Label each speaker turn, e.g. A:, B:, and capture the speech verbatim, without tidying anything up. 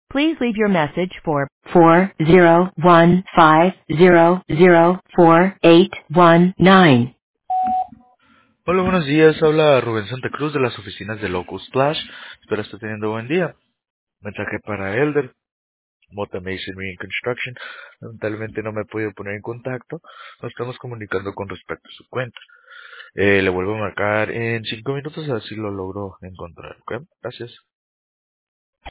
A: Please leave your message for four zero one five zero zero four eight one nine.
B: Hola, buenos días. Habla Rubén Santa Cruz de las oficinas de Locus Splash. Espero esté teniendo buen día. Mensaje para Elder, Mota Masonry and Construction. Lamentablemente no me he podido poner en contacto. Nos estamos comunicando con respecto a su cuenta. Eh, le vuelvo a marcar en cinco minutos, así lo logro encontrar. ¿Ok? Gracias.